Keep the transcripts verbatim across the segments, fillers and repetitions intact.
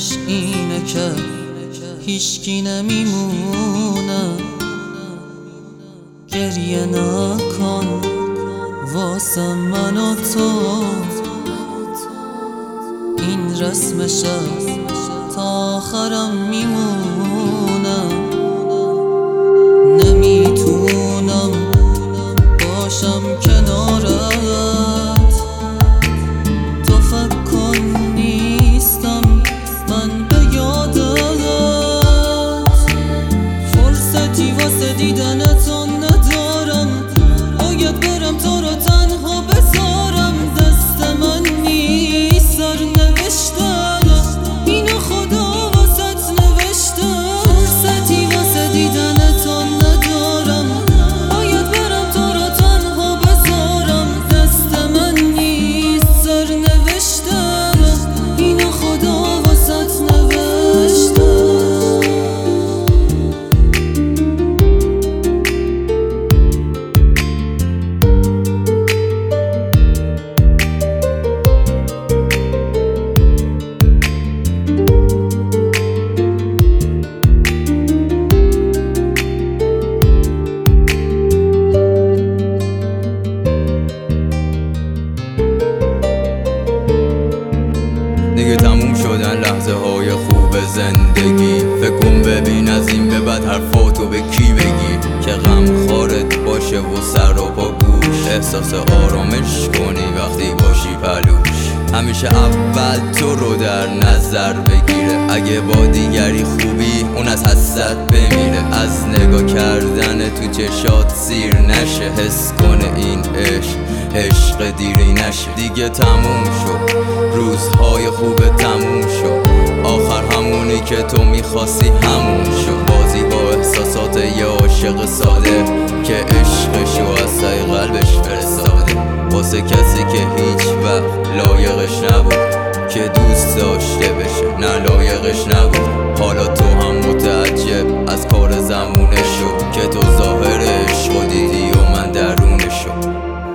دلش اینه که هیچکی نمیمونه. گریه نکن واسه من و تو، این رسمشه تا آخرم میمونه. نمیتونم باشم کنارت، تو فکر کن نیستم من به یادت. فرصتی واسه دیدنتون ندارم، باید برم تو رو تنها بذارم. دست من نیست سرنوشتم، اینو خدا واسط نوشته. فرصتی واسه دیدنتون ندارم، باید برم تو رو تنها بذارم. دست من نیست سرنوشتم، اینو خدا واسط نوشته. دیگه تموم شدن لحظه های خوب زندگی. فکر کن ببین از این به بعد حرفاتو به کی بگی که غم خارت باشه و سر و پا گوش. احساس آرامش کنی وقتی باشی پلوش. همیشه اول تو رو در نظر بگیره، اگه با دیگری خوبی اون از حسرت بمیره. از نگاه کردن تو چشات سیر نشه، حس کنه این عشق عشق دیری نشه. دیگه تموم شد روزهای خوب تموم شد، آخر همونی که تو میخواستی همون شد. بازی با احساسات یه عاشق ساده که عشقشو از سعی قلبش فرستاده، واسه کسی که هیچ وقت لایقش نبود که دوست داشته بشه، نه لایقش نبود. حالا تو هم متعجب از کار زمونشو که تو ظاهر عشقو دیدی و من درونشو.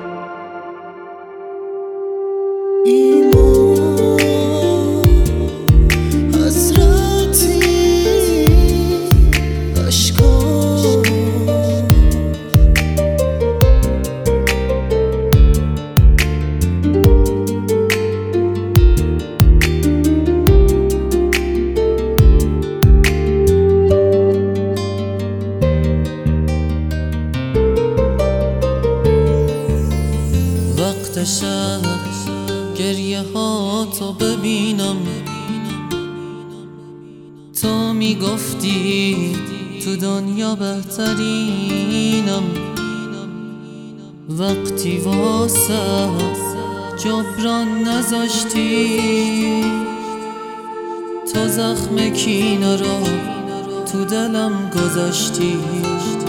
شب گریه ها تو ببینم، تو میگفتی تو دنیا بهترینم. وقتی واسه جبران نذاشتی، تو زخم کینه رو تو دلم گذاشتی.